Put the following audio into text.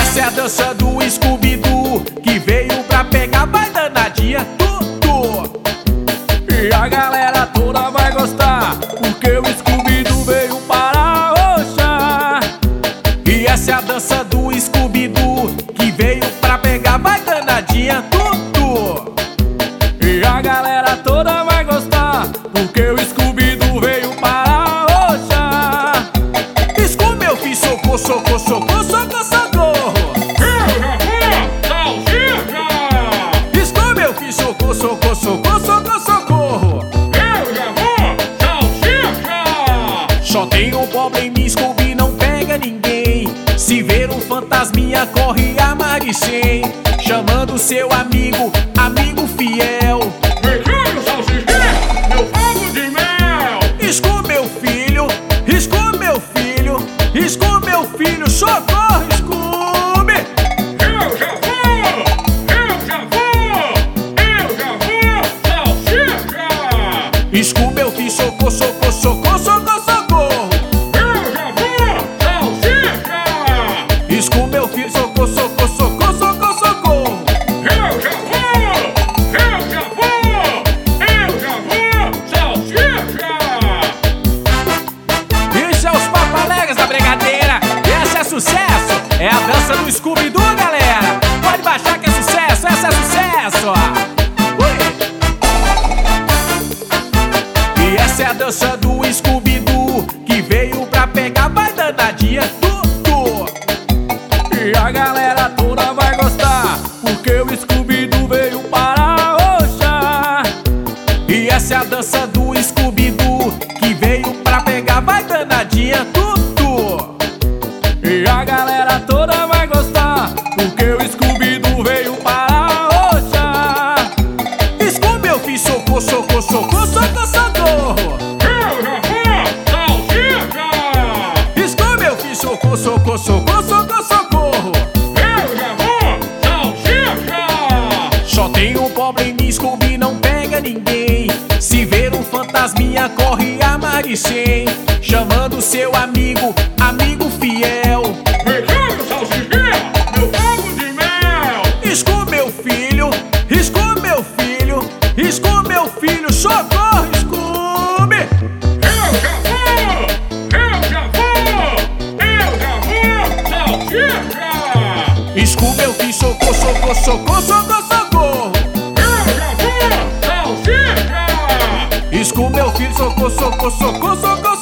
Essa é a dança do Scooby-Doo, que veio pra pegar, vai danadinha, tudo. E a galera toda vai gostar, porque o Scooby-Doo veio para roxar. E essa é a dança do Scooby-Doo, que veio pra pegar, vai danadinha, tudo. E a galera toda vai gostar, porque o Scooby-Doo veio para roxar. Scooby, meu filho, socorro, socorro, socorro, socorro, socorro. Scooby, meu filho, socorro, socorro, socorro, socorro, socorro. Só tem um problema, Scooby não pega ninguém. Se ver um fantasminha, corre a mais de 100, chamando seu amigo, amigo fiel. Scooby, meu filho, Scooby, meu filho, Scooby, meu filho, socorro, Scooby. Eu já vou, Scooby, meu filho, socorro, socorro, socorro, socorro, socorro. Scooby, meu filho, socorro, socorro, socorro, socorro, socorro. Eu já vou, salsicha. Isso é os papalegas da Brigadeira. Esse é sucesso, é a dança do Scooby-Doo, galera. Pode baixar que é sucesso, essa é sucesso. E essa é a dança do Scooby-Doo, que veio pra pegar, vai danadinha, tudo. E a galera toda vai gostar, porque o Scooby-Doo veio para roxar. E essa é a dança do Scooby-Doo, que veio pra pegar, vai danadinha, tudo. E a galera toda vai gostar, porque o Scooby-Doo veio para roxar. Scooby, meu filho, socorro, socorro, socorro, socorro, socorro. Eu já vou, salsicha. Scooby, meu filho, socorro, socorro, socorro, socorro, socorro. Eu já vou, salsicha. Só tem um problema, Scooby não pega ninguém. Se ver um fantasminha, corre a mais de 100, chamando seu amigo, amigo fiel. Meu fogo de mel. Scooby, meu filho, Scooby, meu filho, Scooby, meu filho, socorro, Scooby. Eu já vou, salsicha. Scooby, meu filho, socorro, socorro, socorro, socorro, socorro. Eu já vou, salsicha. Scooby, meu filho, socorro, socorro, socorro, socorro,